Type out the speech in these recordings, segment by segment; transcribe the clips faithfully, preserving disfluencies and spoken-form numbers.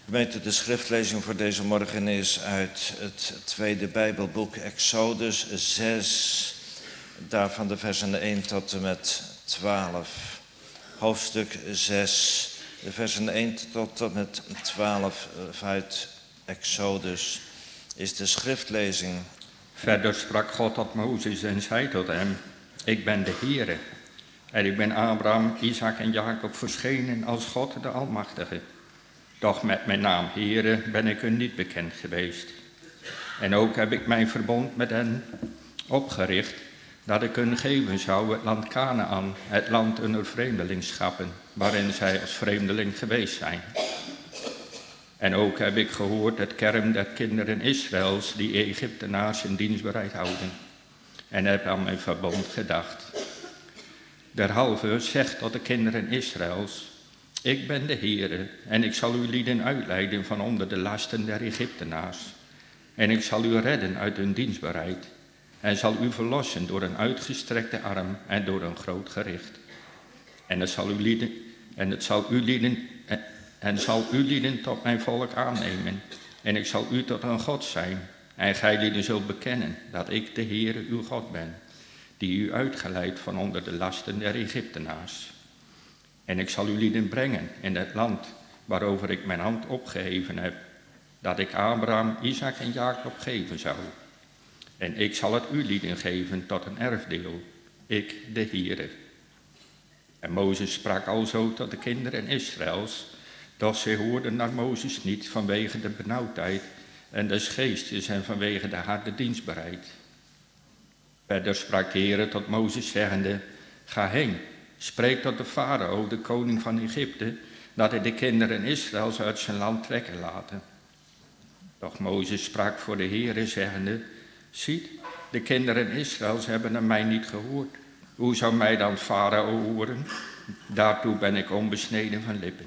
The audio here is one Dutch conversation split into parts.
Gemeente, de schriftlezing voor deze morgen is uit het tweede Bijbelboek Exodus zes, daarvan de versen één tot en met twaalf. Hoofdstuk zes, de versen één tot en met twaalf uit Exodus is de schriftlezing. Verder sprak God tot Mozes en zei tot hem: Ik ben de Heere. En ik ben Abraham, Isaac en Jacob verschenen als God de Almachtige. Doch met mijn naam Heere ben ik u niet bekend geweest. En ook heb ik mijn verbond met hen opgericht, dat ik hun geven zou het land Kanaan, het land hunner vreemdelingschappen, waarin zij als vreemdeling geweest zijn. En ook heb ik gehoord het kerm der kinderen Israëls, die Egyptenaars in dienstbereid houden. En heb aan mijn verbond gedacht. Derhalve zegt tot de kinderen Israëls: Ik ben de Heere, en ik zal uw lieden uitleiden van onder de lasten der Egyptenaars. En ik zal u redden uit hun dienstbereid, en zal u verlossen door een uitgestrekte arm en door een groot gericht. En het zal uw lieden, en het zal uw lieden, en zal uw lieden tot mijn volk aannemen, en ik zal u tot een God zijn, en gij lieden zult bekennen dat ik de Heere uw God ben, die u uitgeleid van onder de lasten der Egyptenaars. En ik zal uw lieden brengen in het land waarover ik mijn hand opgeheven heb, dat ik Abraham, Isaac en Jacob geven zou. En ik zal het uw lieden geven tot een erfdeel, ik de Heere. En Mozes sprak alzo tot de kinderen Israëls, doch zij hoorden naar Mozes niet vanwege de benauwdheid en des geestes en vanwege de harde dienstbereid. Verder sprak de Heere tot Mozes zeggende: Ga heen, spreek tot de farao, de koning van Egypte, dat hij de kinderen Israëls uit zijn land trekken laten. Doch Mozes sprak voor de Heere zeggende: Ziet, de kinderen Israëls hebben naar mij niet gehoord. Hoe zou mij dan farao horen? Daartoe ben ik onbesneden van lippen.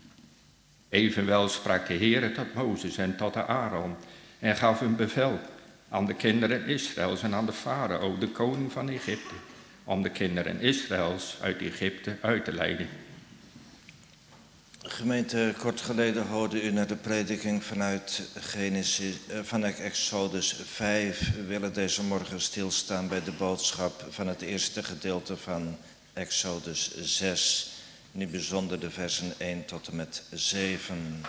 Evenwel sprak de Heere tot Mozes en tot de Aaron en gaf een bevel aan de kinderen Israëls en aan de farao, de koning van Egypte, om de kinderen Israëls uit Egypte uit te leiden. Gemeente, kort geleden hoorde u naar de prediking vanuit, Genesis, vanuit Exodus vijf. We willen deze morgen stilstaan bij de boodschap van het eerste gedeelte van Exodus zes. In het bijzonder de versen één tot en met zeven.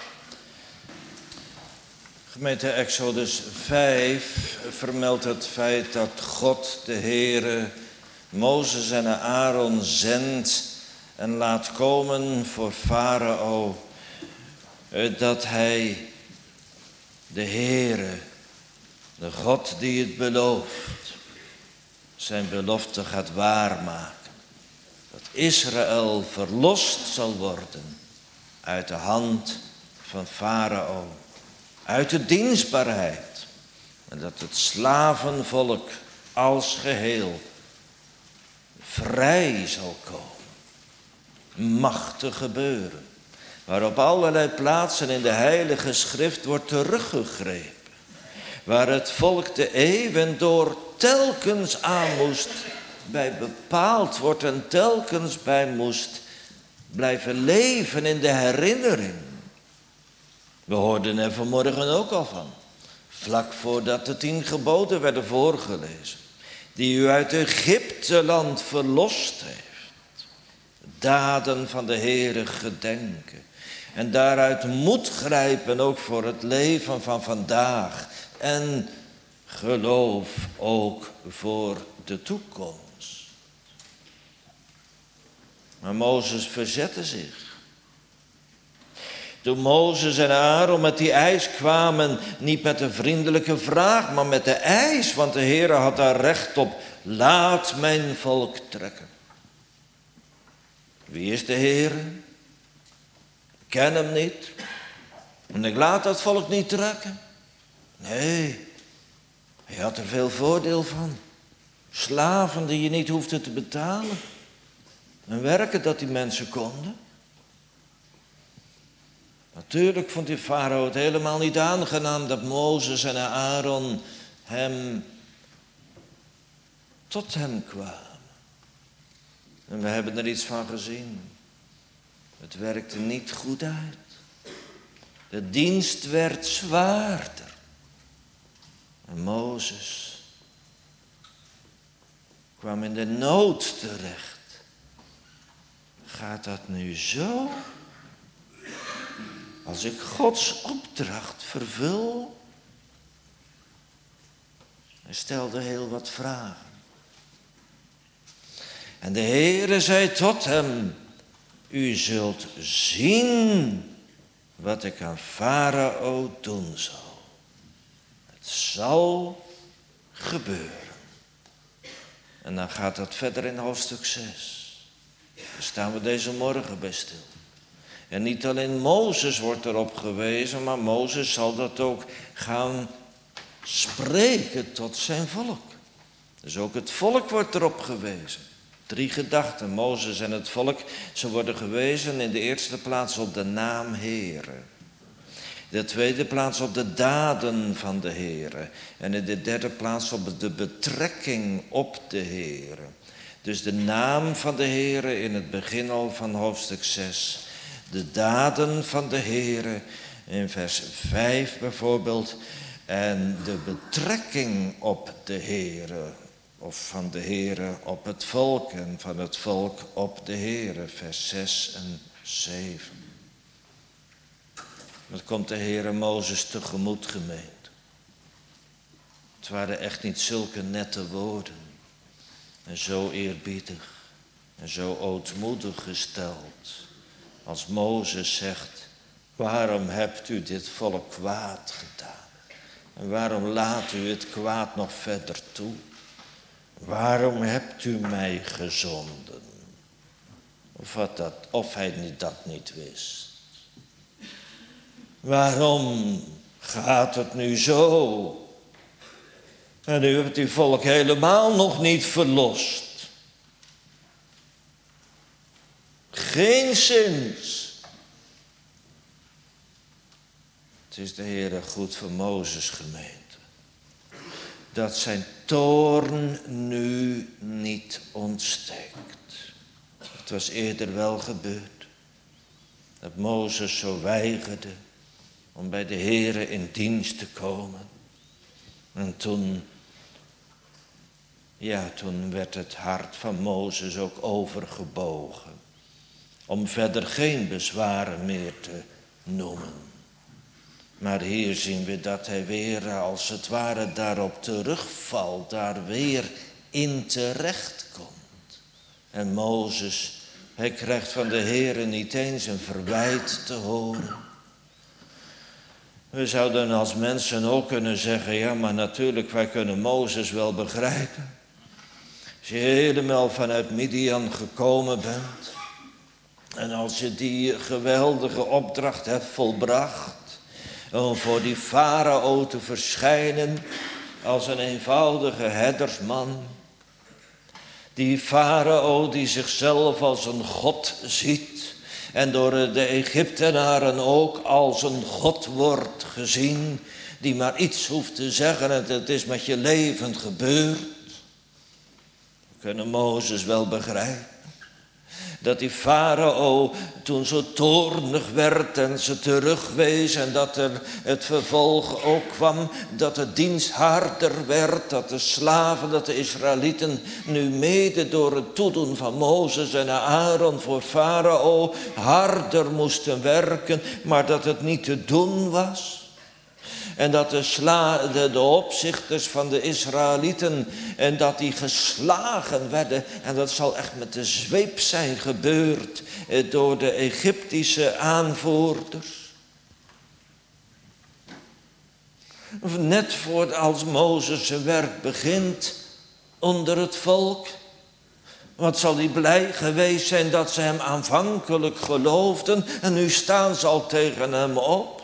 Gemeente, Exodus vijf vermeldt het feit dat God, de Heere, Mozes en Aaron zendt en laat komen voor Farao, dat hij, de Heere, de God die het belooft, zijn belofte gaat waarmaken. Dat Israël verlost zal worden uit de hand van Farao, uit de dienstbaarheid. En dat het slavenvolk als geheel vrij zal komen. Machtig gebeuren, waar op allerlei plaatsen in de Heilige Schrift wordt teruggegrepen. Waar het volk de eeuwen door telkens aan moest, bij bepaald wordt en telkens bij moest blijven leven in de herinnering. We hoorden er vanmorgen ook al van, vlak voordat de tien geboden werden voorgelezen, die u uit Egypteland verlost heeft. Daden van de Heere gedenken en daaruit moed grijpen ook voor het leven van vandaag en geloof ook voor de toekomst. Maar Mozes verzette zich. Toen Mozes en Aaron met die eis kwamen, niet met een vriendelijke vraag, maar met de eis, want de Heere had daar recht op: laat mijn volk trekken. Wie is de Heere? Ik ken hem niet. En ik laat dat volk niet trekken. Nee, hij had er veel voordeel van. Slaven die je niet hoefde te betalen. En werken dat die mensen konden. Natuurlijk vond die farao het helemaal niet aangenaam dat Mozes en Aaron hem tot hem kwamen. En we hebben er iets van gezien. Het werkte niet goed uit. De dienst werd zwaarder. En Mozes kwam in de nood terecht. Gaat dat nu zo? Als ik Gods opdracht vervul? Hij stelde heel wat vragen. En de Heere zei tot hem: u zult zien wat ik aan Farao doen zal. Het zal gebeuren. En dan gaat dat verder in hoofdstuk zes. Daar staan we deze morgen bij stil. En niet alleen Mozes wordt erop gewezen, maar Mozes zal dat ook gaan spreken tot zijn volk. Dus ook het volk wordt erop gewezen. Drie gedachten, Mozes en het volk, ze worden gewezen in de eerste plaats op de naam Heere. In de tweede plaats op de daden van de Heere. En in de derde plaats op de betrekking op de Heere. Dus de naam van de Heere in het begin al van hoofdstuk zes. De daden van de Heere in vers vijf bijvoorbeeld. En de betrekking op de Heere. Of van de Heere op het volk en van het volk op de Heere. Vers zes en zeven. Dat komt de Heere Mozes tegemoet, gemeente. Het waren echt niet zulke nette woorden. En zo eerbiedig en zo ootmoedig gesteld. Als Mozes zegt: waarom hebt u dit volk kwaad gedaan? En waarom laat u het kwaad nog verder toe? Waarom hebt u mij gezonden? Of, wat dat, of hij niet, dat niet wist. Waarom gaat het nu zo? En u hebt uw volk helemaal nog niet verlost. Geenszins. Het is de Heere goed voor Mozes, gemeente. Dat zijn toorn nu niet ontsteekt. Het was eerder wel gebeurd. Dat Mozes zo weigerde om bij de Heere in dienst te komen. En toen, ja, toen werd het hart van Mozes ook overgebogen. Om verder geen bezwaren meer te noemen. Maar hier zien we dat hij weer als het ware daarop terugvalt. Daar weer in terecht komt. En Mozes, hij krijgt van de Heere niet eens een verwijt te horen. We zouden als mensen ook kunnen zeggen: ja, maar natuurlijk, wij kunnen Mozes wel begrijpen. Als je helemaal vanuit Midian gekomen bent. En als je die geweldige opdracht hebt volbracht. Om voor die farao te verschijnen als een eenvoudige herdersman. Die farao die zichzelf als een god ziet. En door de Egyptenaren ook als een god wordt gezien. Die maar iets hoeft te zeggen en het is met je leven gebeurd. We kunnen Mozes wel begrijpen. Dat die farao toen zo toornig werd en ze terugwees. En dat er het vervolg ook kwam. Dat de dienst harder werd. Dat de slaven, dat de Israëlieten nu mede door het toedoen van Mozes en Aaron voor farao harder moesten werken. Maar dat het niet te doen was. En dat de, sla, de, de opzichters van de Israëlieten, en dat die geslagen werden. En dat zal echt met de zweep zijn gebeurd eh, door de Egyptische aanvoerders. Net voor als Mozes zijn werk begint onder het volk. Wat zal hij blij geweest zijn dat ze hem aanvankelijk geloofden. En nu staan ze al tegen hem op.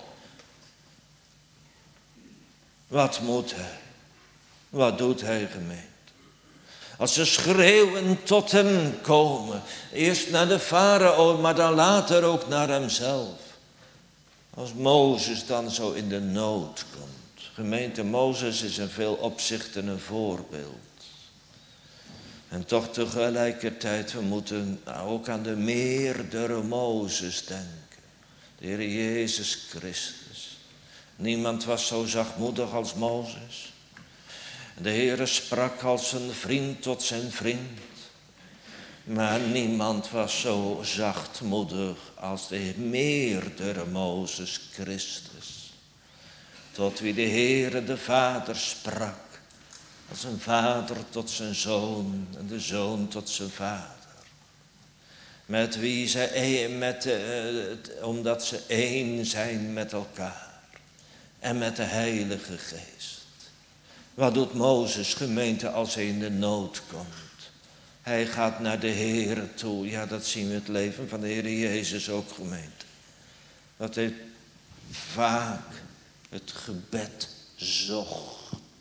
Wat moet hij? Wat doet hij, gemeente? Als ze schreeuwen tot hem komen. Eerst naar de farao, maar dan later ook naar hemzelf. Als Mozes dan zo in de nood komt. Gemeente, Mozes is in veel opzichten een voorbeeld. En toch tegelijkertijd, we moeten ook aan de meerdere Mozes denken. De Heer Jezus Christus. Niemand was zo zachtmoedig als Mozes. De Heere sprak als een vriend tot zijn vriend. Maar niemand was zo zachtmoedig als de meerdere Mozes Christus. Tot wie de Heere de Vader sprak. Als een vader tot zijn zoon en de zoon tot zijn vader. Met wie ze, met de, omdat ze één zijn met elkaar. En met de Heilige Geest. Wat doet Mozes, gemeente, als hij in de nood komt? Hij gaat naar de Heere toe. Ja, dat zien we het leven van de Heere Jezus ook, gemeente. Dat hij vaak het gebed zocht.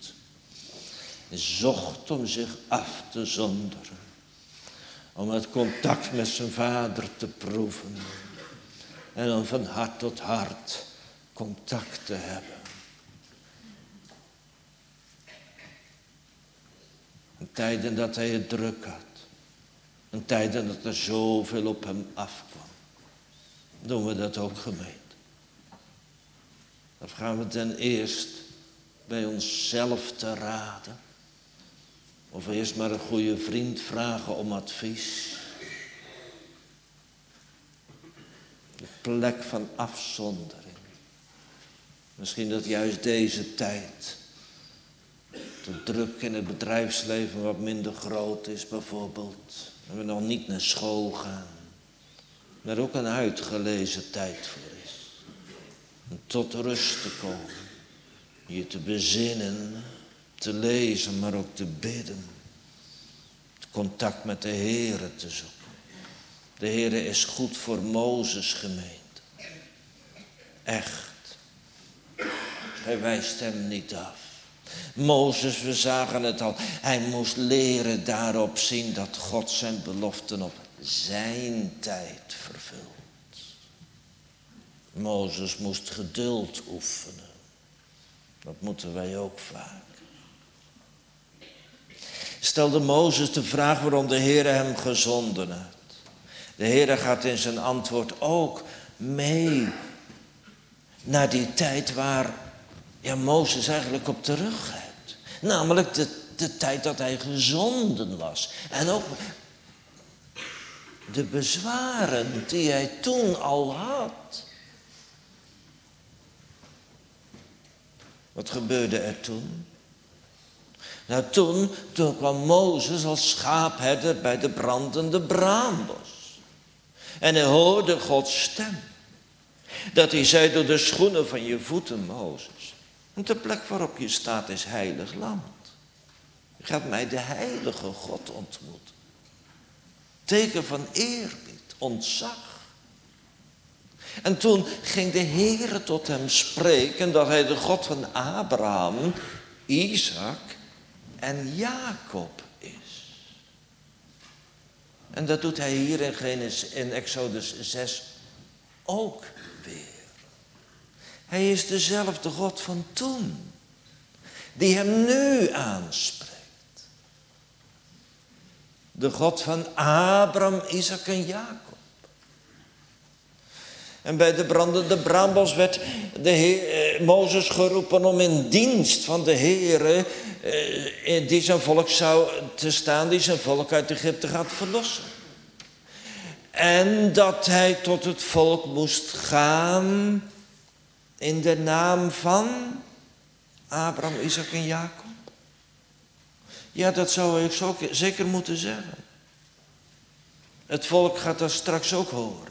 Zocht om zich af te zonderen. Om het contact met zijn vader te proeven. En om van hart tot hart contact te hebben. In tijden dat hij het druk had. In tijden dat er zoveel op hem afkwam. Doen we dat ook, gemeente. Dan gaan we ten eerste bij onszelf te raden. Of eerst maar een goede vriend vragen om advies. De plek van afzondering. Misschien dat juist deze tijd de druk in het bedrijfsleven wat minder groot is bijvoorbeeld. En we nog niet naar school gaan. Daar ook een uitgelezen tijd voor is. Om tot rust te komen. Je te bezinnen, te lezen, maar ook te bidden. Het contact met de Heere te zoeken. De Heere is goed voor Mozes, gemeente. Echt. Hij wijst hem niet af. Mozes, we zagen het al. Hij moest leren daarop zien dat God zijn beloften op zijn tijd vervult. Mozes moest geduld oefenen. Dat moeten wij ook vaak. Stelde Mozes de vraag waarom de Heere hem gezonden had. De Heere gaat in zijn antwoord ook mee naar die tijd waar ja, Mozes eigenlijk op teruggaat. Namelijk de, de tijd dat hij gezonden was. En ook de bezwaren die hij toen al had. Wat gebeurde er toen? Nou, toen, toen kwam Mozes als schaapherder bij de brandende braambos. En hij hoorde Gods stem. Dat hij zei, door de schoenen van je voeten, Mozes. Want de plek waarop je staat is heilig land. Je gaat mij de heilige God ontmoeten. Teken van eerbied, ontzag. En toen ging de Heere tot hem spreken dat hij de God van Abraham, Isaac en Jacob is. En dat doet hij hier in, Genesis, in Exodus zes ook weer. Hij is dezelfde God van toen, die hem nu aanspreekt. De God van Abraham, Isaac en Jacob. En bij de brandende braambos werd de Heer, eh, Mozes geroepen om in dienst van de Heere, eh, die zijn volk zou te staan, die zijn volk uit Egypte gaat verlossen. En dat hij tot het volk moest gaan in de naam van Abraham, Isaac en Jacob. Ja, dat zou ik zo zeker moeten zeggen. Het volk gaat dat straks ook horen.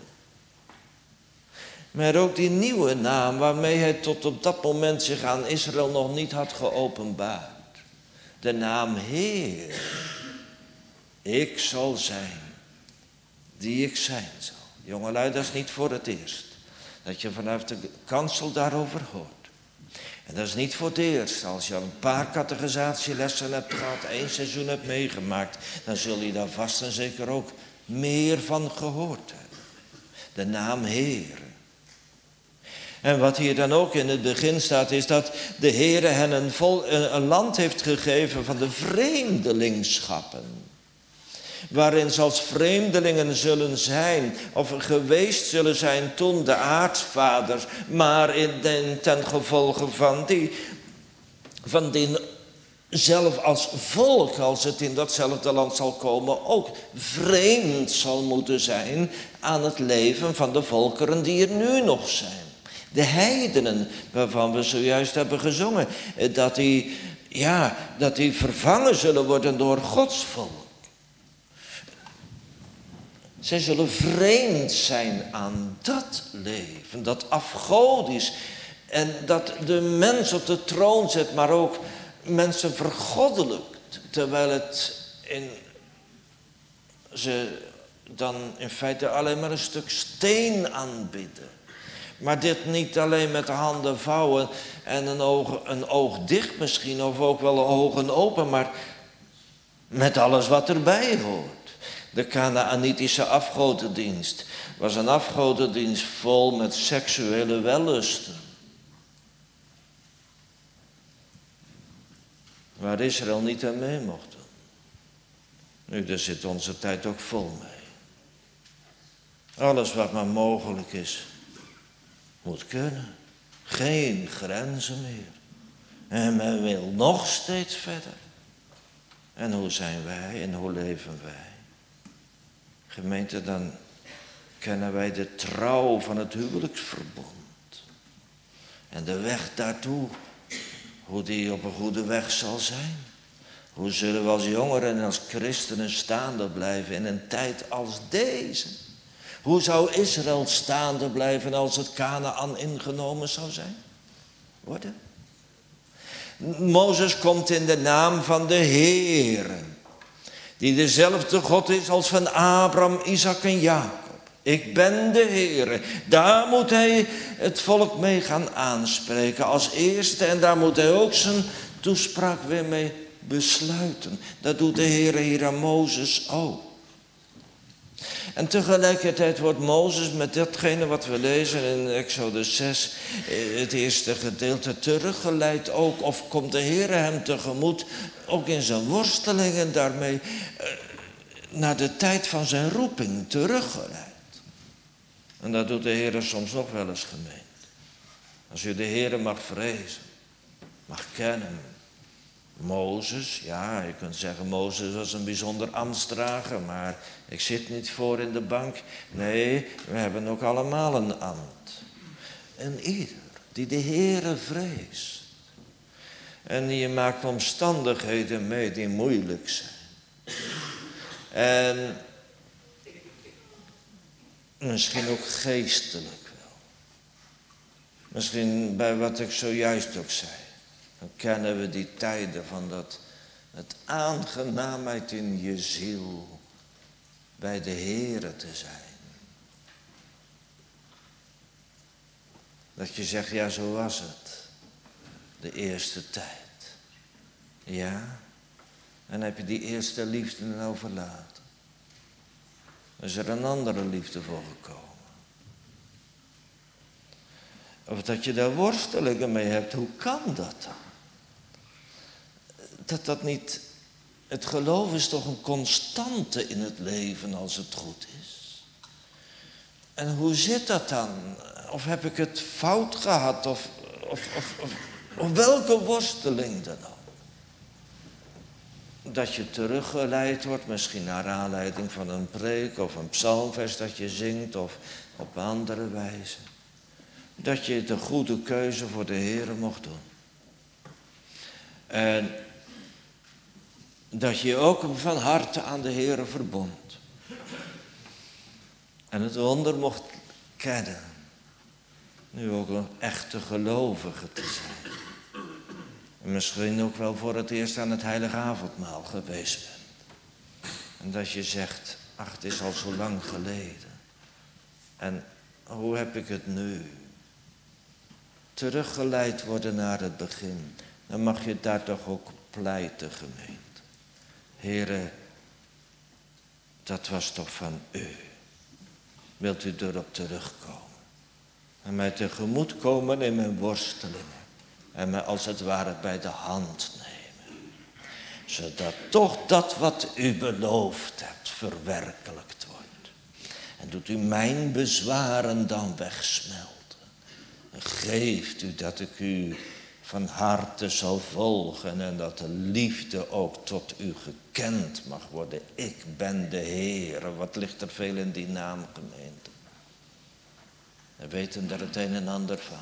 Maar ook die nieuwe naam waarmee hij tot op dat moment zich aan Israël nog niet had geopenbaard. De naam Heer. Ik zal zijn die ik zijn zal. Jongelui, dat is niet voor het eerst dat je vanuit de kansel daarover hoort. En dat is niet voor het eerst. Als je al een paar categorisatielessen hebt gehad, één seizoen hebt meegemaakt, dan zul je daar vast en zeker ook meer van gehoord hebben. De naam Heer. En wat hier dan ook in het begin staat, is dat de Heere hen een, vol, een land heeft gegeven van de vreemdelingschappen. waarin ze als vreemdelingen zullen zijn, of geweest zullen zijn toen de aartsvaders, maar in den, ten gevolge van die, van die zelf als volk, als het in datzelfde land zal komen, ook vreemd zal moeten zijn aan het leven van de volkeren die er nu nog zijn. De heidenen, waarvan we zojuist hebben gezongen, dat die, ja, dat die vervangen zullen worden door Gods volk. Zij zullen vreemd zijn aan dat leven, dat afgodisch. En dat de mens op de troon zet, maar ook mensen vergoddelijkt. Terwijl het in, ze dan in feite alleen maar een stuk steen aanbidden. Maar dit niet alleen met de handen vouwen en een oog, een oog dicht misschien, of ook wel ogen open, maar met alles wat erbij hoort. De Kanaanitische afgodendienst was een afgodendienst vol met seksuele wellusten. Waar Israël niet aan mee mocht doen. Nu, daar zit onze tijd ook vol mee. Alles wat maar mogelijk is, moet kunnen. Geen grenzen meer. En men wil nog steeds verder. En hoe zijn wij en hoe leven wij? Gemeente, dan kennen wij de trouw van het huwelijksverbond. En de weg daartoe, hoe die op een goede weg zal zijn. Hoe zullen we als jongeren en als christenen staande blijven in een tijd als deze? Hoe zou Israël staande blijven als het Kanaan ingenomen zou zijn? Worden? Mozes komt in de naam van de Heere, die dezelfde God is als van Abraham, Isaac en Jacob. Ik ben de Heere. Daar moet hij het volk mee gaan aanspreken als eerste. En daar moet hij ook zijn toespraak weer mee besluiten. Dat doet de Heere hier aan Mozes ook. En tegelijkertijd wordt Mozes met datgene wat we lezen in Exodus zes, het eerste gedeelte, teruggeleid ook. Of komt de Heere hem tegemoet, ook in zijn worstelingen daarmee, naar de tijd van zijn roeping teruggeleid. En dat doet de Heere soms nog wel eens, gemeend. Als u de Heere mag vrezen, mag kennen. Mozes, ja, je kunt zeggen Mozes was een bijzonder ambtsdrager, maar ik zit niet voor in de bank. Nee, we hebben ook allemaal een ambt. En ieder die de Heere vreest. En die maakt omstandigheden mee die moeilijk zijn. En misschien ook geestelijk wel. Misschien bij wat ik zojuist ook zei. Dan kennen we die tijden van dat het aangenaamheid in je ziel bij de Heere te zijn. Dat je zegt, ja, zo was het. De eerste tijd. Ja. En heb je die eerste liefde nou verlaten. Is er een andere liefde voor gekomen. Of dat je daar worstelingen mee hebt, hoe kan dat dan? Dat dat niet, het geloof is toch een constante in het leven als het goed is. En hoe zit dat dan? Of heb ik het fout gehad? Of, of, of, of, of welke worsteling dan ook? Dat je teruggeleid wordt, misschien naar aanleiding van een preek of een psalmvers dat je zingt of op andere wijze. Dat je de goede keuze voor de Heere mocht doen. En dat je ook van harte aan de Heere verbond. En het wonder mocht kennen. Nu ook een echte gelovige te zijn. En misschien ook wel voor het eerst aan het heilige avondmaal geweest bent. En dat je zegt, ach, het is al zo lang geleden. En hoe heb ik het nu? Teruggeleid worden naar het begin. Dan mag je daar toch ook pleiten, gemeente. Heere, dat was toch van u. Wilt u erop terugkomen? En mij tegemoet komen in mijn worstelingen. En mij als het ware bij de hand nemen. zodat toch dat wat u beloofd hebt verwerkelijkt wordt. En doet u mijn bezwaren dan wegsmelten. En geeft u dat ik u van harte zal volgen en dat de liefde ook tot u gekend mag worden. Ik ben de Heere. Wat ligt er veel in die naam, gemeente? We weten er het een en ander van.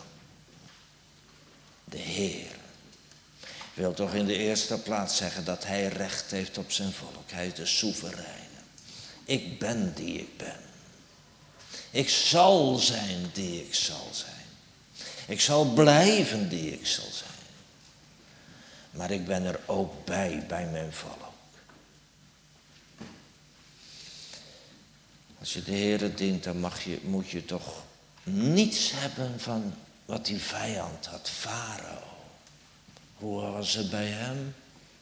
De Heer wil toch in de eerste plaats zeggen dat hij recht heeft op zijn volk. Hij is de soevereine. Ik ben die ik ben. Ik zal zijn die ik zal zijn. Ik zal blijven die ik zal zijn. Maar ik ben er ook bij, bij mijn volk. Als je de Heere dient, dan mag je, moet je toch niets hebben van wat die vijand had, Farao. Hoe was het bij hem?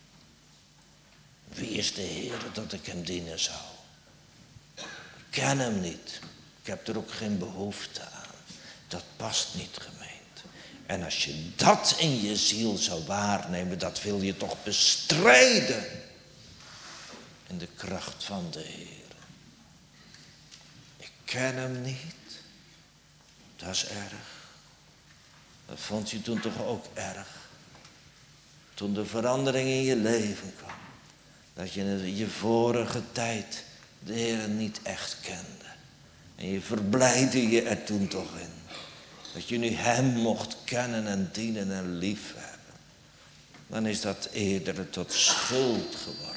Wie is de Heere dat ik hem dienen zou? Ik ken hem niet. Ik heb er ook geen behoefte aan. Dat past niet, gemeente. En als je dat in je ziel zou waarnemen, dat wil je toch bestrijden. In de kracht van de Heer. Ik ken hem niet. Dat is erg. Dat vond je toen toch ook erg. Toen de verandering in je leven kwam. Dat je in je vorige tijd de Heer niet echt kende. En je verblijdde je er toen toch in. Dat je nu hem mocht kennen en dienen en liefhebben. Dan is dat eerder tot schuld geworden.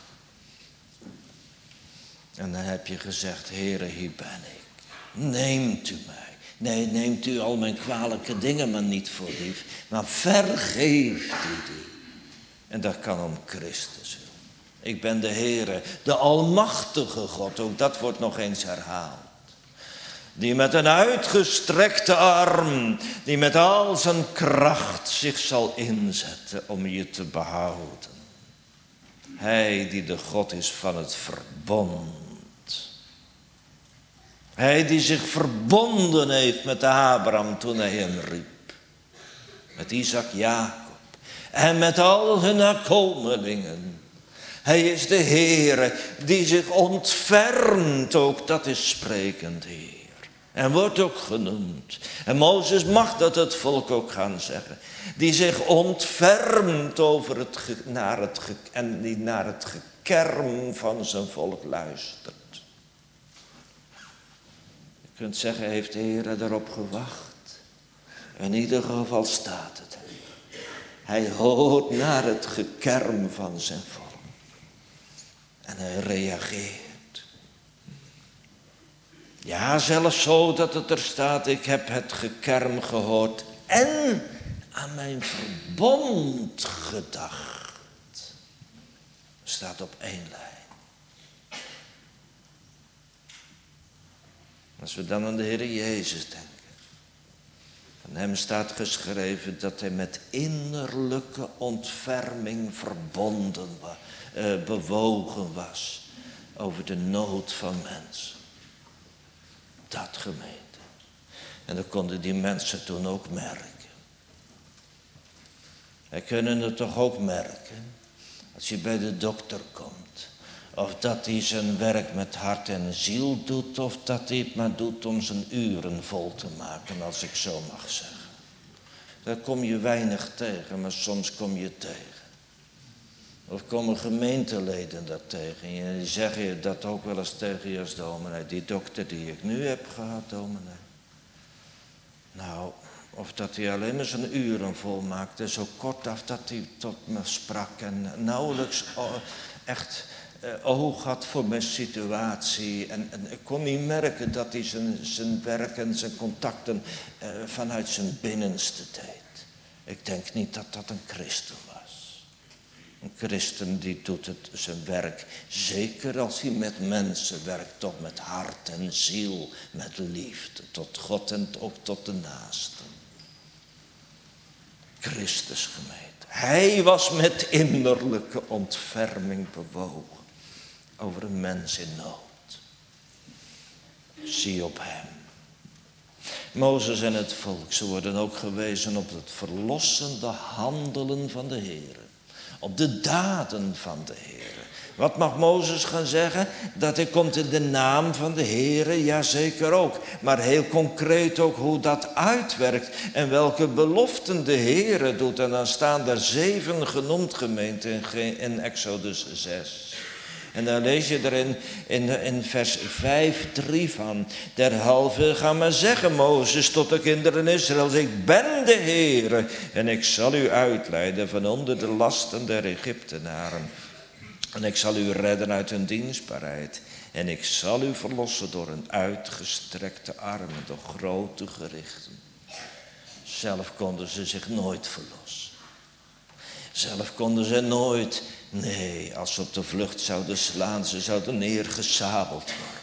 En dan heb je gezegd, Heere, hier ben ik. Neemt u mij. Nee, neemt u al mijn kwalijke dingen maar niet voor lief. Maar vergeeft u die. En dat kan om Christus wil. Ik ben de Heere, de almachtige God. Ook dat wordt nog eens herhaald. Die met een uitgestrekte arm, die met al zijn kracht zich zal inzetten om je te behouden. Hij die de God is van het verbond. Hij die zich verbonden heeft met Abraham toen hij hem riep. Met Isaac, Jacob en met al hun nakomelingen. Hij is de Heere die zich ontfermt, ook dat is sprekend Heer. En wordt ook genoemd. En Mozes mag dat het volk ook gaan zeggen. Die zich ontfermt over het ge, naar het ge, en die naar het gekerm van zijn volk luistert. Je kunt zeggen, heeft de Heer daarop gewacht? In ieder geval staat het. Hij hoort naar het gekerm van zijn volk. En hij reageert. Ja, zelfs zo dat het er staat, ik heb het gekerm gehoord en aan mijn verbond gedacht. Staat op één lijn. Als we dan aan de Heer Jezus denken. Van hem staat geschreven dat hij met innerlijke ontferming verbonden was, uh, bewogen was over de nood van mensen. Dat gemeente. En dat konden die mensen toen ook merken. Wij kunnen het toch ook merken. Als je bij de dokter komt. Of dat hij zijn werk met hart en ziel doet. Of dat hij het maar doet om zijn uren vol te maken. Als ik zo mag zeggen. Daar kom je weinig tegen. Maar soms kom je tegen. Of komen gemeenteleden dat tegen je. En die zeggen je dat ook wel eens tegen je als dominee. Die dokter die ik nu heb gehad, dominee. Nou, of dat hij alleen maar zijn uren volmaakte. Zo kort af dat hij tot me sprak. En nauwelijks echt oog had voor mijn situatie. En, en ik kon niet merken dat hij zijn, zijn werk en zijn contacten uh, vanuit zijn binnenste deed. Ik denk niet dat dat een christen was. Een christen die doet het zijn werk, zeker als hij met mensen werkt, toch met hart en ziel, met liefde, tot God en ook tot de naasten. Christus gemeente. Hij was met innerlijke ontferming bewogen over een mens in nood. Zie op hem. Mozes en het volk, ze worden ook gewezen op het verlossende handelen van de Heer. op de daden van de Heere. Wat mag Mozes gaan zeggen? Dat hij komt in de naam van de Heere, ja zeker ook. Maar heel concreet ook hoe dat uitwerkt en welke beloften de Heere doet. En dan staan er zeven genoemd, gemeente, in Exodus zes. En dan lees je er in, in, in vers vijf drie van. Derhalve ga maar zeggen, Mozes, tot de kinderen Israëls: ik ben de Heere en ik zal u uitleiden van onder de lasten der Egyptenaren. En ik zal u redden uit hun dienstbaarheid. En ik zal u verlossen door een uitgestrekte armen, door grote gerichten. Zelf konden ze zich nooit verlossen. Zelf konden ze nooit, nee, als ze op de vlucht zouden slaan, ze zouden neergesabeld worden.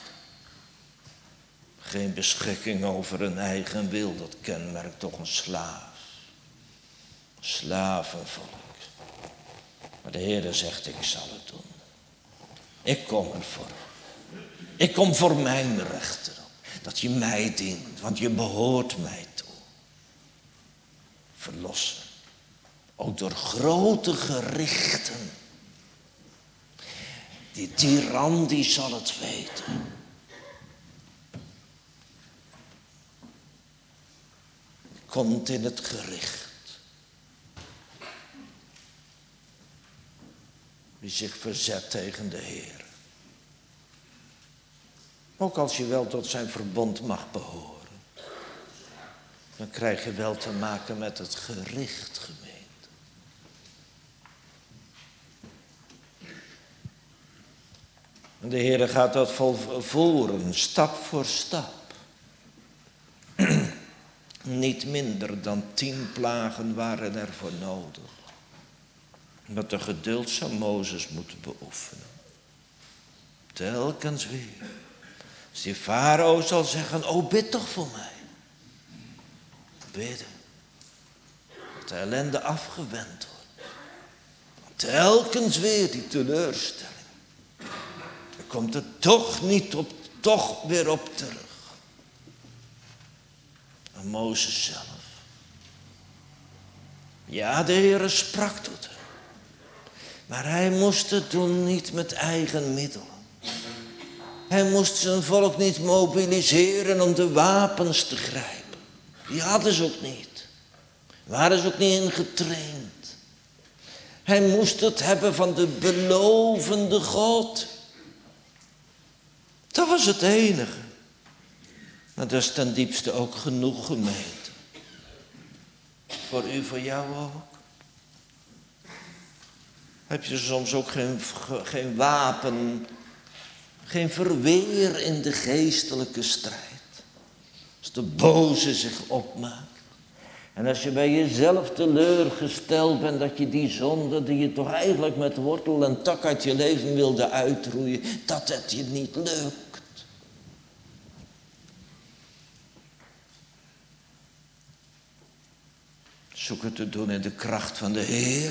Geen beschikking over hun eigen wil, dat kenmerkt toch een slaaf. Slavenvolk. Maar de Heere zegt, ik zal het doen. Ik kom ervoor. Ik kom voor mijn rechten op. Dat je mij dient, want je behoort mij toe. Verlossen. Ook door grote gerichten. Die tiran die zal het weten. Komt in het gericht. Die zich verzet tegen de Heer. Ook als je wel tot zijn verbond mag behoren. Dan krijg je wel te maken met het gericht, gemeente. En de Heer gaat dat volvoeren, stap voor stap. Niet minder dan tien plagen waren er voor nodig. Dat de geduld zou Mozes moeten beoefenen. Telkens weer. Als die farao zal zeggen, oh bid toch voor mij. Bidden. Dat de ellende afgewend wordt. Telkens weer die teleurstelling. Dan komt er toch niet op, toch weer op terug. En Mozes zelf. Ja, de Heere sprak tot hem. Maar hij moest het doen niet met eigen middelen. Hij moest zijn volk niet mobiliseren om de wapens te grijpen. Die hadden ze ook niet. Waren ze ook niet in getraind. Hij moest het hebben van de belovende God. Dat was het enige. Maar dat is ten diepste ook genoeg, gemeente. Voor u, voor jou ook. Heb je soms ook geen, geen wapen, geen verweer in de geestelijke strijd. Als de boze zich opmaakt. En als je bij jezelf teleurgesteld bent dat je die zonde die je toch eigenlijk met wortel en tak uit je leven wilde uitroeien, dat het je niet lukt. Zoek het te doen in de kracht van de Heer.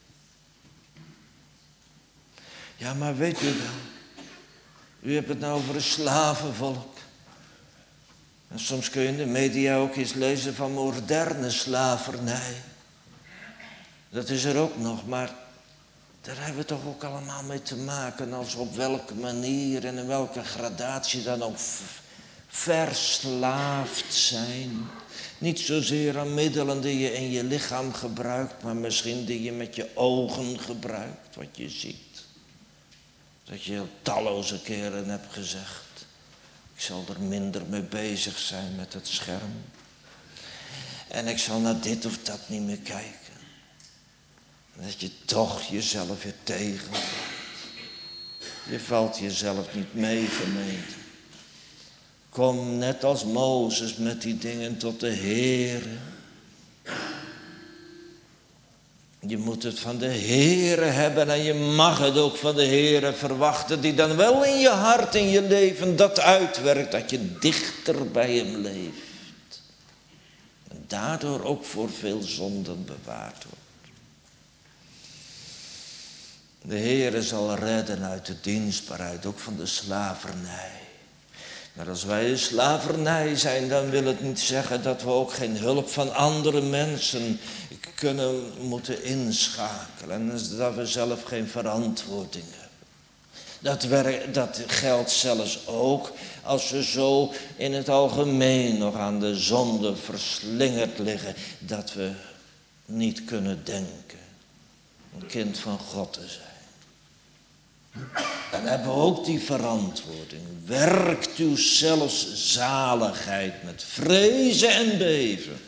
Ja, maar weet u wel, u hebt het nou over een slavenvolk. En soms kun je in de media ook eens lezen van moderne slavernij. Dat is er ook nog, maar daar hebben we toch ook allemaal mee te maken. Als op welke manier en in welke gradatie dan ook verslaafd zijn. Niet zozeer aan middelen die je in je lichaam gebruikt, maar misschien die je met je ogen gebruikt, wat je ziet. Dat je talloze keren hebt gezegd. Ik zal er minder mee bezig zijn met het scherm. En ik zal naar dit of dat niet meer kijken. En dat je toch jezelf weer tegenvalt. Je valt jezelf niet mee, gemeente. Kom net als Mozes met die dingen tot de Heere. Je moet het van de Heere hebben en je mag het ook van de Heere verwachten, die dan wel in je hart, in je leven dat uitwerkt, dat je dichter bij hem leeft. En daardoor ook voor veel zonden bewaard wordt. De Heere zal redden uit de dienstbaarheid, ook van de slavernij. Maar als wij in slavernij zijn, dan wil het niet zeggen dat we ook geen hulp van andere mensen kunnen moeten inschakelen. En dat we zelf geen verantwoording hebben. Dat, werk, dat geldt zelfs ook als we zo in het algemeen nog aan de zonde verslingerd liggen. Dat we niet kunnen denken een kind van God te zijn. Dan hebben we ook die verantwoording. Werkt uw zelfs zaligheid met vrezen en beven.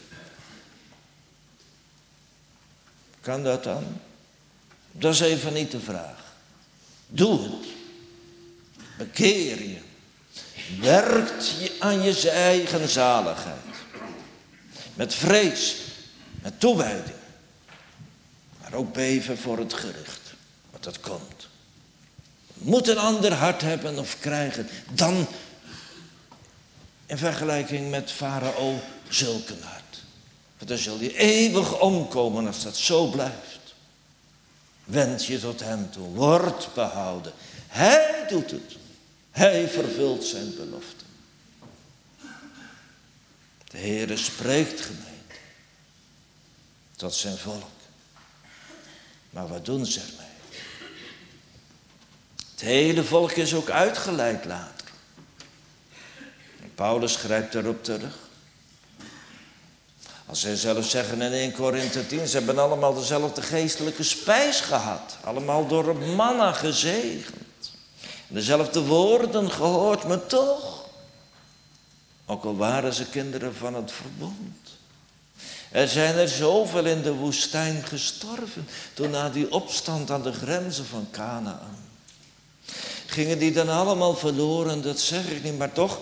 Kan dat dan? Dat is even niet de vraag. Doe het. Bekeer je. Werkt je aan je eigen zaligheid. Met vrees. Met toewijding. Maar ook beven voor het gericht. Want dat komt. Moet een ander hart hebben of krijgen. Dan in vergelijking met Farao zulk een hart. Want dan zul je eeuwig omkomen als dat zo blijft. Wend je tot hem toe. Word behouden. Hij doet het. Hij vervult zijn belofte. De Heere spreekt, gemeente, tot zijn volk. Maar wat doen ze ermee? Het hele volk is ook uitgeleid later. En Paulus grijpt daarop terug. Als zij zelf zeggen in eerste Korinthe tien, ze hebben allemaal dezelfde geestelijke spijs gehad. Allemaal door het manna gezegend. Dezelfde woorden gehoord, maar toch. Ook al waren ze kinderen van het verbond. Er zijn er zoveel in de woestijn gestorven. Toen na die opstand aan de grenzen van Kanaan. Gingen die dan allemaal verloren, dat zeg ik niet, maar toch.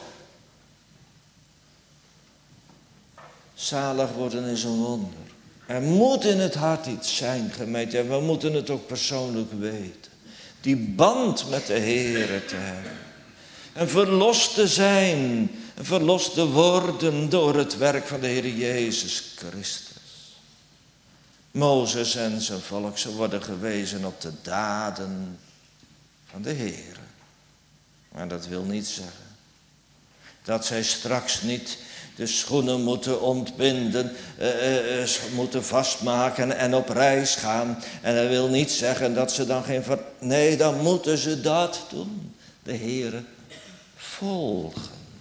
Zalig worden is een wonder. Er moet in het hart iets zijn, gemeente. En we moeten het ook persoonlijk weten. Die band met de Heere te hebben. En verlost te zijn. En verlost te worden door het werk van de Heer Jezus Christus. Mozes en zijn volk, ze worden gewezen op de daden van de Heere. Maar dat wil niet zeggen dat zij straks niet de schoenen moeten ontbinden, uh, uh, moeten vastmaken en op reis gaan. En dat wil niet zeggen dat ze dan geen... Ver... Nee, dan moeten ze dat doen. De Heere volgen.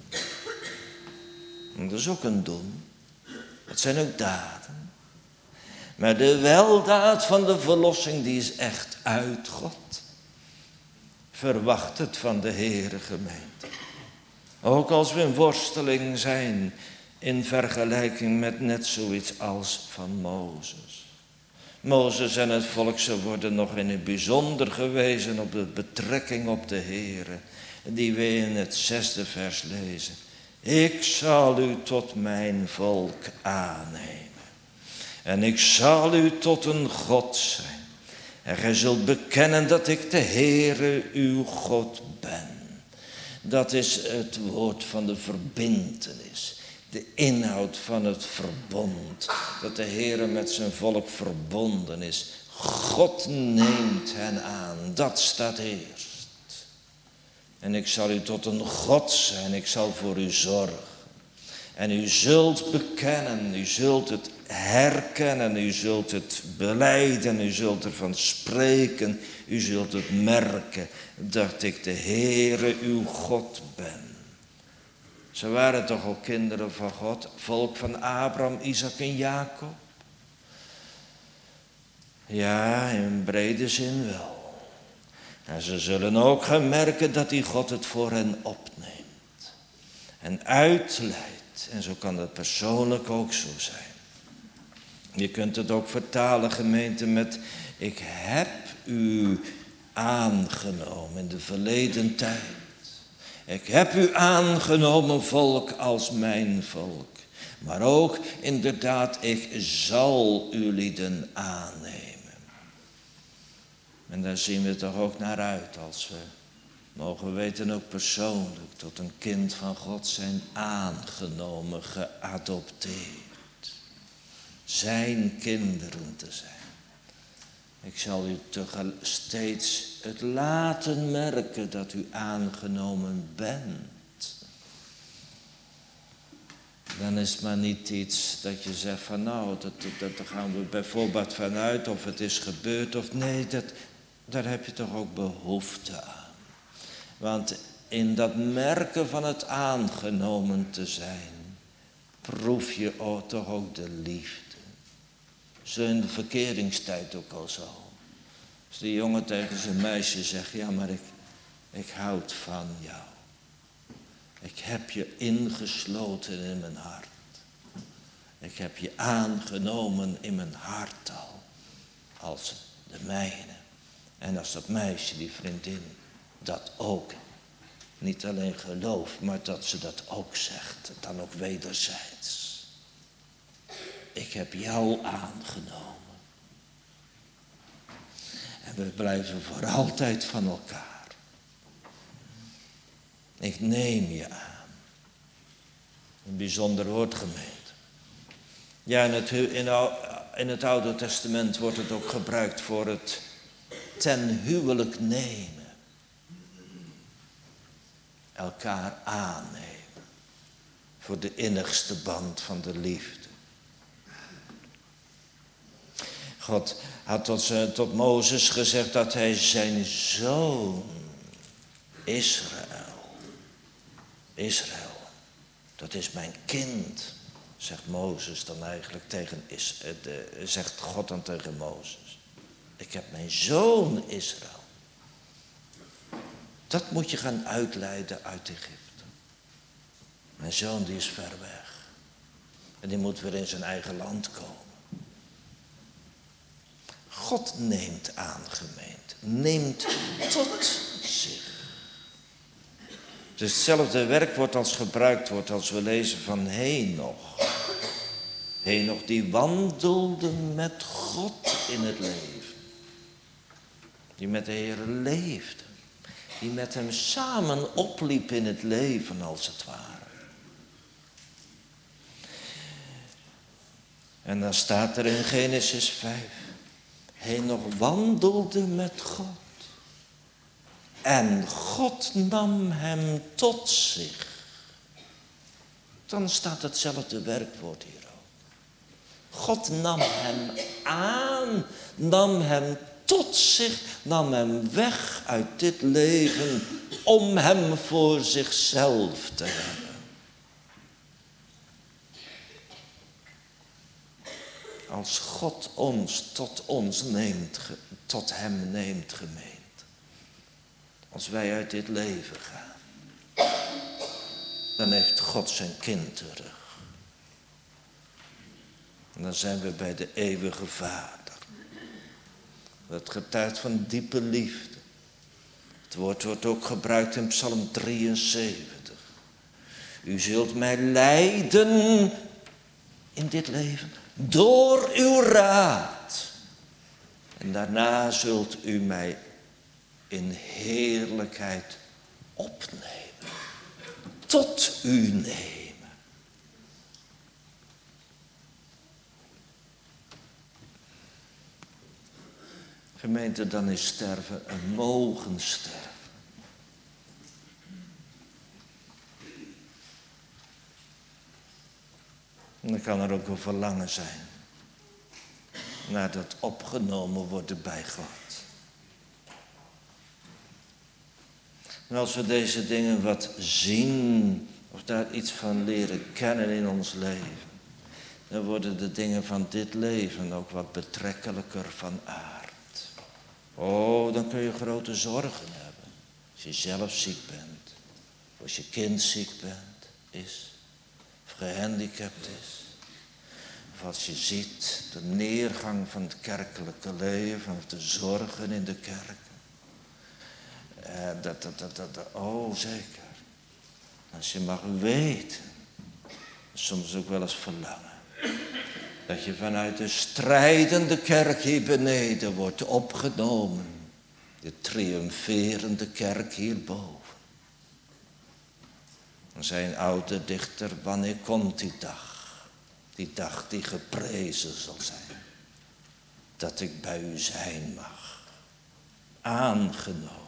En dat is ook een doen. Dat zijn ook daden. Maar de weldaad van de verlossing, die is echt uit God. Verwacht het van de Heere, gemeente. Ook als we in worsteling zijn in vergelijking met net zoiets als van Mozes. Mozes en het volk, ze worden nog in het bijzonder gewezen op de betrekking op de Heere. Die we in het zesde vers lezen. Ik zal u tot mijn volk aannemen. En ik zal u tot een God zijn. En gij zult bekennen dat ik de Heere uw God ben. Dat is het woord van de verbintenis. De inhoud van het verbond. Dat de Heere met zijn volk verbonden is. God neemt hen aan. Dat staat eerst. En ik zal u tot een God zijn. Ik zal voor u zorgen. En u zult bekennen. U zult het herkennen. U zult het belijden. U zult ervan spreken. U zult het merken dat ik de Heere uw God ben. Ze waren toch al kinderen van God, volk van Abraham, Isaac en Jacob? Ja, in brede zin wel. En ze zullen ook gaan merken dat die God het voor hen opneemt en uitleidt. En zo kan dat persoonlijk ook zo zijn. Je kunt het ook vertalen, gemeente, met ik heb u aangenomen in de verleden tijd. Ik heb u aangenomen, volk, als mijn volk. Maar ook inderdaad, ik zal u lieden aannemen. En daar zien we toch ook naar uit als we mogen weten ook persoonlijk tot een kind van God zijn aangenomen, geadopteerd. Zijn kinderen te zijn. Ik zal u toch steeds het laten merken dat u aangenomen bent. Dan is het maar niet iets dat je zegt van nou, dat, dat, daar gaan we bijvoorbeeld vanuit of het is gebeurd of nee, dat, daar heb je toch ook behoefte aan. Want in dat merken van het aangenomen te zijn, proef je ook, toch ook de liefde. Zo in de verkeringstijd ook al zo. Als die jongen tegen zijn meisje zegt, ja maar ik, ik houd van jou. Ik heb je ingesloten in mijn hart. Ik heb je aangenomen in mijn hart al. Als de mijne. En als dat meisje, die vriendin, dat ook niet alleen gelooft, maar dat ze dat ook zegt. Dan ook wederzijds. Ik heb jou aangenomen. En we blijven voor altijd van elkaar. Ik neem je aan. Een bijzonder woord, gemeente. Ja, in het, in, in het Oude Testament wordt het ook gebruikt voor het ten huwelijk nemen. Elkaar aannemen. Voor de innigste band van de liefde. God had tot, tot Mozes gezegd dat hij zijn zoon Israël. Israël, dat is mijn kind, zegt Mozes dan eigenlijk tegen, is, de, zegt God dan tegen Mozes. Ik heb mijn zoon Israël. Dat moet je gaan uitleiden uit Egypte. Mijn zoon die is ver weg. En die moet weer in zijn eigen land komen. God neemt aan, gemeente. Neemt tot zich. Dus hetzelfde werkwoord als gebruikt wordt als we lezen van Henoch. Henoch die wandelde met God in het leven. Die met de Heer leefde. Die met hem samen opliep in het leven als het ware. En dan staat er in Genesis vijf. Henoch wandelde met God. En God nam hem tot zich. Dan staat hetzelfde werkwoord hier ook. God nam hem aan, nam hem tot zich, nam hem weg uit dit leven om hem voor zichzelf te hebben. Als God ons tot ons neemt, tot hem neemt, gemeente. Als wij uit dit leven gaan, dan heeft God zijn kind terug. En dan zijn we bij de eeuwige Vader. Dat getuigt van diepe liefde. Het woord wordt ook gebruikt in Psalm drieënzeventig. U zult mij leiden in dit leven door uw raad. En daarna zult u mij in heerlijkheid opnemen. Tot u nemen. Gemeente, dan is sterven een mogen sterven. En dan kan er ook een verlangen zijn naar dat opgenomen worden bij God. En als we deze dingen wat zien, of daar iets van leren kennen in ons leven, dan worden de dingen van dit leven ook wat betrekkelijker van aard. Oh, dan kun je grote zorgen hebben. Als je zelf ziek bent, of als je kind ziek bent, is, of gehandicapt is. Of als je ziet de neergang van het kerkelijke leven, of de zorgen in de kerk. Uh, dat, dat, dat, dat, dat, oh, zeker. Als je mag weten, soms ook wel eens verlangen, dat je vanuit de strijdende kerk hier beneden wordt opgenomen. De triomferende kerk hierboven. Dan zei een oude dichter, wanneer komt die dag? Die dag die geprezen zal zijn. Dat ik bij u zijn mag. Aangenomen.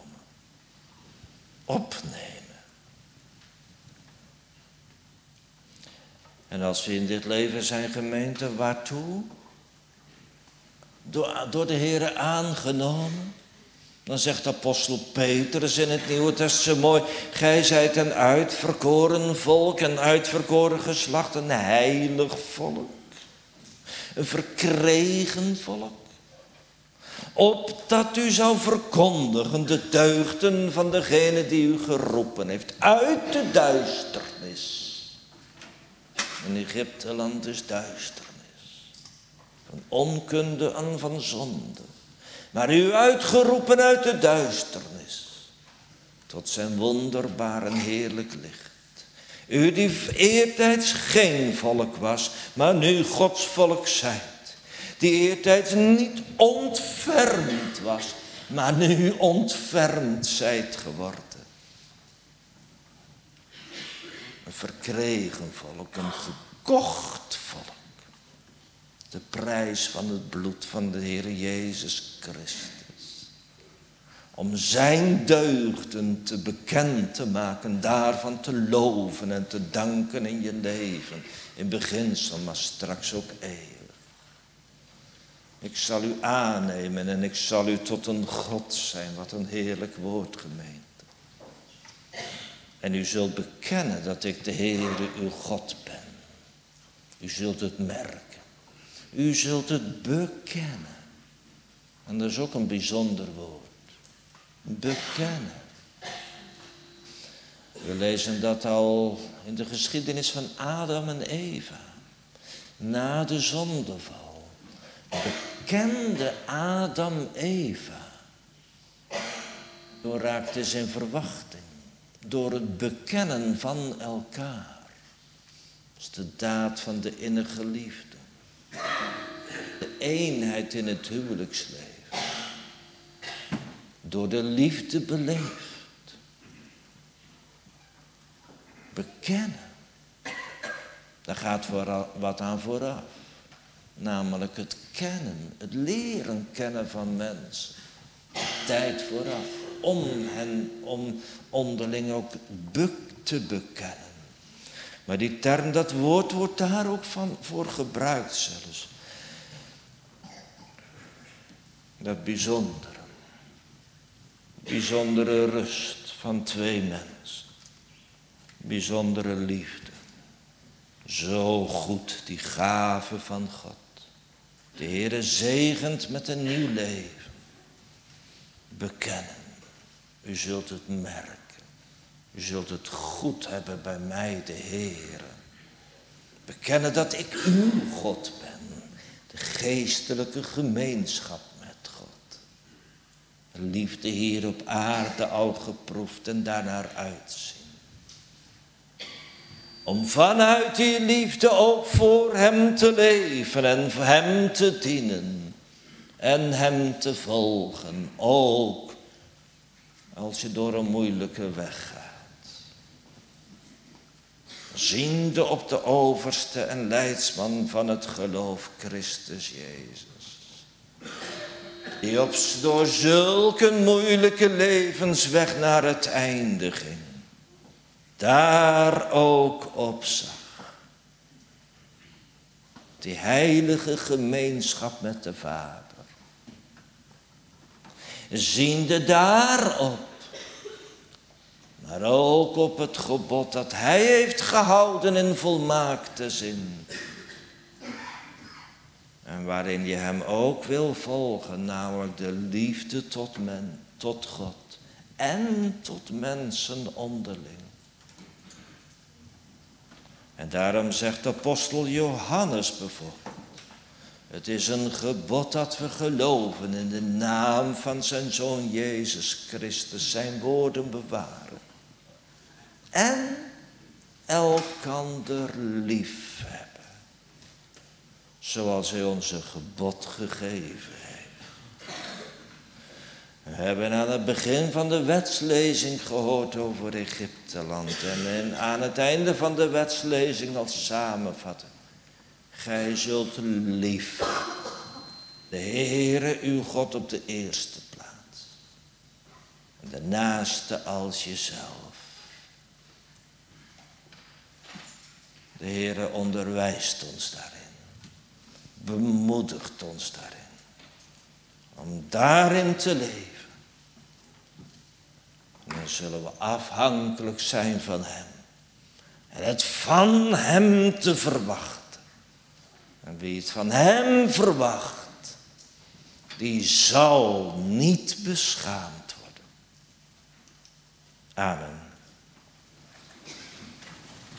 Opnemen. En als we in dit leven zijn, gemeente, waartoe? Door, door de Heere aangenomen. Dan zegt apostel Petrus in het Nieuwe Testament mooi: gij zijt een uitverkoren volk, een uitverkoren geslacht, een heilig volk. Een verkregen volk. Opdat u zou verkondigen de deugden van degene die u geroepen heeft uit de duisternis. In Egypteland is duisternis. Van onkunde en van zonde. Maar u uitgeroepen uit de duisternis. Tot zijn wonderbaar en heerlijk licht. U die eertijds geen volk was, maar nu Gods volk zijt. Die eertijds niet ontfermd was, maar nu ontfermd zijt geworden. Een verkregen volk, een gekocht volk. De prijs van het bloed van de Heer Jezus Christus. Om zijn deugden te bekend te maken, daarvan te loven en te danken in je leven. In beginsel, maar straks ook eeuwig. Ik zal u aannemen en ik zal u tot een God zijn. Wat een heerlijk woord, gemeente. En u zult bekennen dat ik de Heere uw God ben. U zult het merken. U zult het bekennen. En dat is ook een bijzonder woord. Bekennen. We lezen dat al in de geschiedenis van Adam en Eva. Na de zondeval. Bekende Adam Eva. Toen raakte ze in verwachting. Door het bekennen van elkaar. Dat is de daad van de innige liefde. De eenheid in het huwelijksleven. Door de liefde beleefd. Bekennen. Daar gaat wat aan vooraf. Namelijk het kennen, het leren kennen van mensen. Tijd vooraf. Om hen, om onderling ook te bekennen. Maar die term, dat woord wordt daar ook van voor gebruikt zelfs. Dat bijzondere. Bijzondere rust van twee mensen. Bijzondere liefde. Zo goed die gave van God. De Heere zegent met een nieuw leven. Bekennen. U zult het merken. U zult het goed hebben bij mij, de Heere. Bekennen dat ik uw God ben. De geestelijke gemeenschap met God. Liefde hier op aarde al geproefd en daarnaar uitzien. Om vanuit die liefde ook voor hem te leven en hem te dienen. En hem te volgen, ook als je door een moeilijke weg gaat. Ziende op de overste en leidsman van het geloof, Christus Jezus. Die op door zulke moeilijke levensweg naar het einde ging. Daar ook op zag. Die heilige gemeenschap met de Vader. Ziende daarop. Maar ook op het gebod dat hij heeft gehouden in volmaakte zin. En waarin je hem ook wil volgen, namelijk de liefde tot men, tot God en tot mensen onderling. En daarom zegt de apostel Johannes bijvoorbeeld. Het is een gebod dat we geloven in de naam van zijn Zoon Jezus Christus, zijn woorden bewaren. En elkander lief hebben. Zoals hij ons een gebod gegeven heeft. We hebben aan het begin van de wetslezing gehoord over Egypteland. En aan het einde van de wetslezing als samenvatten. Gij zult lief hebben. De Heere uw God op de eerste plaats. En de naaste als jezelf. De Heere onderwijst ons daarin. Bemoedigt ons daarin. Om daarin te leven. En dan zullen we afhankelijk zijn van hem. En het van hem te verwachten. En wie het van hem verwacht, die zal niet beschaamd worden. Amen.